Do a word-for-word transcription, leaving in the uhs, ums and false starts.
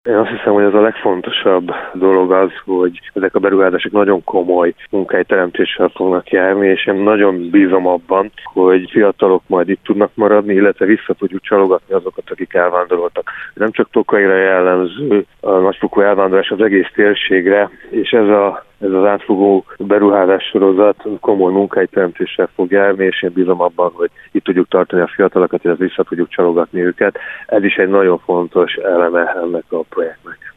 Én azt hiszem, hogy ez a legfontosabb dolog az, hogy ezek a beruházások nagyon komoly munkahelyteremtéssel fognak járni, és én nagyon bízom abban, hogy fiatalok majd itt tudnak maradni, illetve vissza tudjuk csalogatni azokat, akik elvándoroltak. Nem csak Tokaira jellemző a nagyfokú elvándorlás az egész térségre, és ez a Ez az átfogó beruházás sorozat komoly munkahelyteremtéssel fog járni, és én bízom abban, hogy itt tudjuk tartani a fiatalokat, és vissza tudjuk csalogatni őket. Ez is egy nagyon fontos eleme ennek a projektnek.